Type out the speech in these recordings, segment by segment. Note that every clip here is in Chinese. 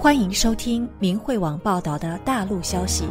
欢迎收听明慧网报道的大陆消息。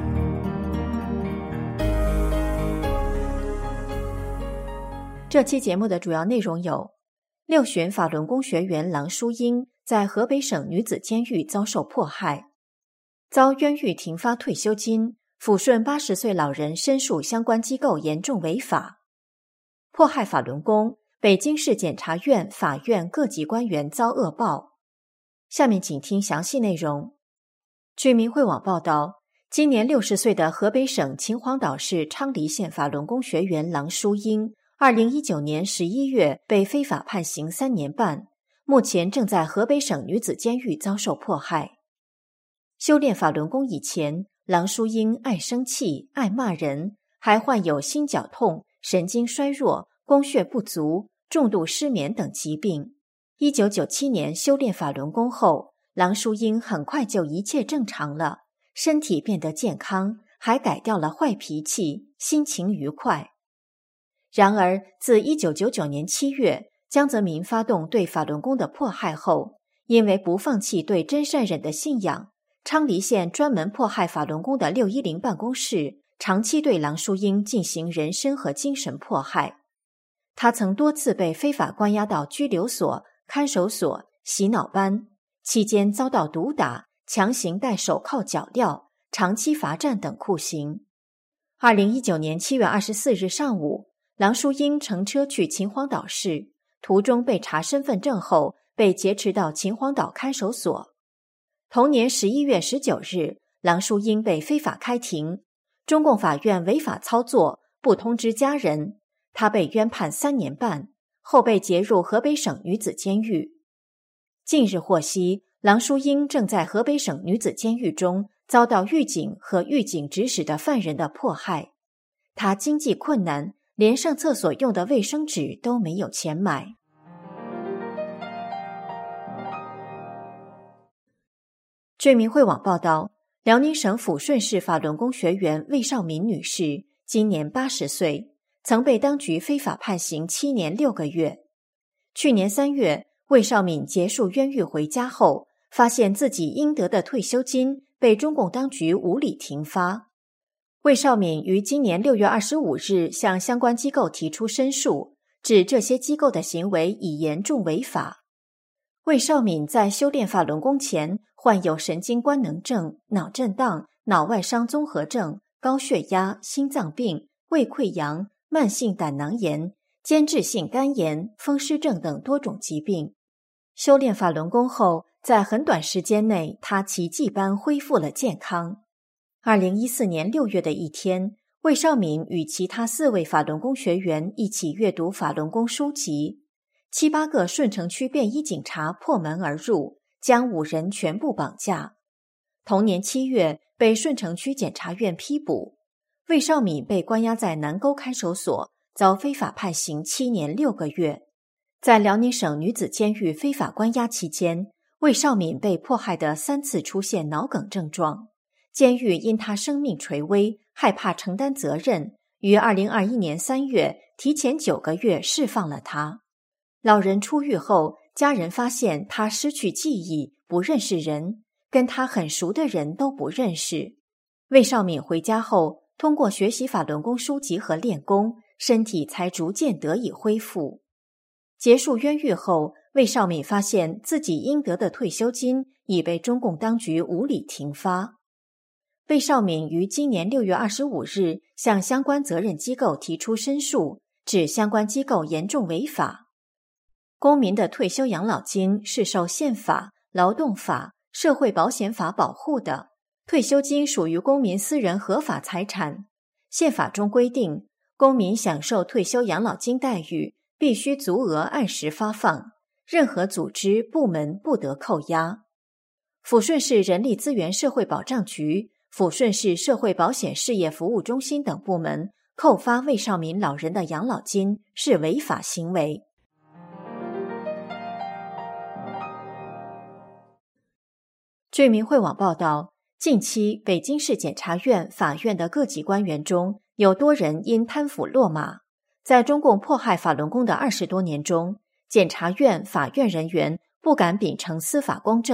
这期节目的主要内容有：六旬法轮功学员郎淑英在河北省女子监狱遭受迫害，遭冤狱停发退休金，抚顺80岁老人申诉相关机构严重违法；迫害法轮功，北京市检察院、法院各级官员遭恶报。下面请听详细内容。据明慧网报道，今年60岁的河北省秦皇岛市昌黎县法轮功学员郎淑英2019年11月被非法判刑3年半，目前正在河北省女子监狱遭受迫害。修炼法轮功以前，郎淑英爱生气、爱骂人，还患有心绞痛、神经衰弱、供血不足、重度失眠等疾病。1997年修炼法轮功后，郎淑英很快就一切正常了，身体变得健康，还改掉了坏脾气，心情愉快。然而，自1999年7月，江泽民发动对法轮功的迫害后，因为不放弃对真善忍的信仰，昌黎县专门迫害法轮功的610办公室长期对郎淑英进行人身和精神迫害。他曾多次被非法关押到拘留所、看守所、洗脑班，期间遭到毒打、强行戴手铐脚镣、长期罚站等酷刑。2019年7月24日上午，郎淑英乘车去秦皇岛市，途中被查身份证后被劫持到秦皇岛看守所。同年11月19日，郎淑英被非法开庭，中共法院违法操作，不通知家人，她被冤判3年半，后被劫入河北省女子监狱。近日获悉，郎淑英正在河北省女子监狱中遭到狱警和狱警指使的犯人的迫害。她经济困难，连上厕所用的卫生纸都没有钱买。据明慧网报道，辽宁省抚顺市法轮功学员魏少敏女士今年80岁，曾被当局非法判刑7年6个月。去年3月，魏少敏结束冤狱回家后，发现自己应得的退休金被中共当局无理停发。魏少敏于今年6月25日向相关机构提出申诉，指这些机构的行为已严重违法。魏少敏在修炼法轮功前患有神经官能症、脑震荡、脑外伤综合症、高血压、心脏病、胃溃疡、慢性胆囊炎、间质性肝炎、风湿症等多种疾病。修炼法轮功后，在很短时间内，他奇迹般恢复了健康。2014年6月的一天，魏少敏与其他4位法轮功学员一起阅读法轮功书籍，7、8个顺城区便衣警察破门而入，将5人全部绑架。同年7月，被顺城区检察院批捕。魏少敏被关押在南沟看守所，遭非法判刑7年6个月。在辽宁省女子监狱非法关押期间，魏少敏被迫害的3次出现脑梗症状。监狱因他生命垂危，害怕承担责任，于2021年3月提前9个月释放了他。老人出狱后，家人发现他失去记忆，不认识人，跟他很熟的人都不认识。魏少敏回家后，通过学习法轮功书籍和练功，身体才逐渐得以恢复。结束冤狱后，魏少敏发现自己应得的退休金已被中共当局无理停发。魏少敏于今年6月25日向相关责任机构提出申诉，指相关机构严重违法。公民的退休养老金是受宪法、劳动法、社会保险法保护的，退休金属于公民私人合法财产。宪法中规定，公民享受退休养老金待遇必须足额按时发放，任何组织部门不得扣押。抚顺市人力资源社会保障局、抚顺市社会保险事业服务中心等部门扣发魏少敏老人的养老金是违法行为。据明慧网报道，近期北京市检察院、法院的各级官员中，有多人因贪腐落马。在中共迫害法轮功的20多年中，检察院、法院人员不敢秉承司法公正，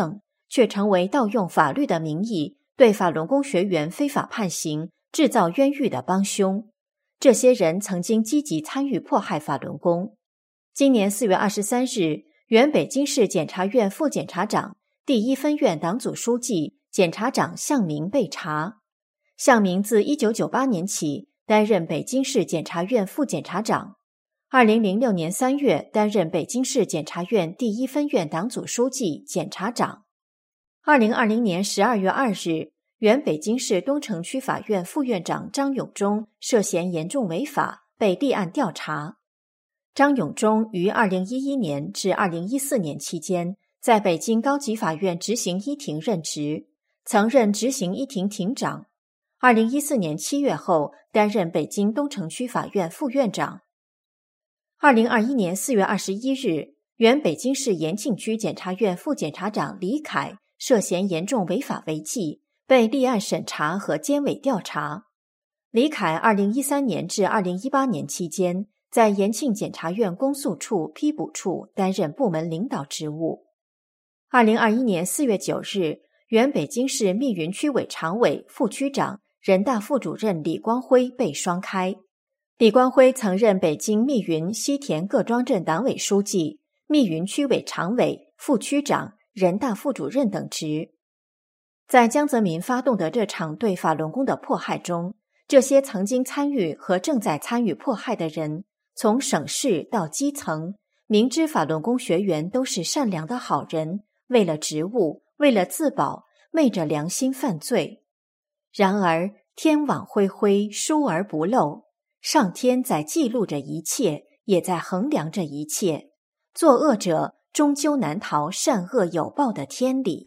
却成为盗用法律的名义对法轮功学员非法判刑、制造冤狱的帮凶。这些人曾经积极参与迫害法轮功。今年4月23日，原北京市检察院副检察长、第一分院党组书记、检察长向明被查。向明自1998年起担任北京市检察院副检察长，2006年3月担任北京市检察院第一分院党组书记、检察长。2020年12月2日，原北京市东城区法院副院长张永忠涉嫌严重违法，被立案调查。张永忠于2011年至2014年期间，在北京高级法院执行一庭任职，曾任执行一庭庭长。2014年7月后，担任北京东城区法院副院长。2021年4月21日，原北京市延庆区检察院副检察长李凯涉嫌严重违法违纪，被立案审查和监委调查。李凯2013年至2018年期间，在延庆检察院公诉处批捕处担任部门领导职务。2021年4月9日，原北京市密云区委常委、副区长、人大副主任李光辉被双开。李光辉曾任北京密云西田各庄镇党委书记、密云区委常委、副区长、人大副主任等职。在江泽民发动的这场对法轮功的迫害中，这些曾经参与和正在参与迫害的人，从省市到基层，明知法轮功学员都是善良的好人，为了职务，为了自保，昧着良心犯罪。然而天网恢恢，疏而不漏，上天在记录着一切，也在衡量着一切，作恶者终究难逃善恶有报的天理。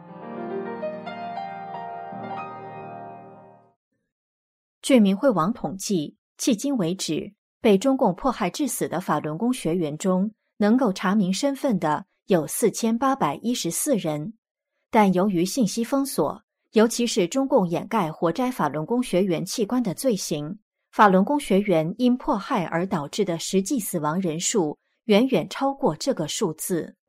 据民会网统计，迄今为止，被中共迫害致死的法轮功学员中，能够查明身份的有4814人，但由于信息封锁，尤其是中共掩盖活摘法轮功学员器官的罪行，法轮功学员因迫害而导致的实际死亡人数远远超过这个数字。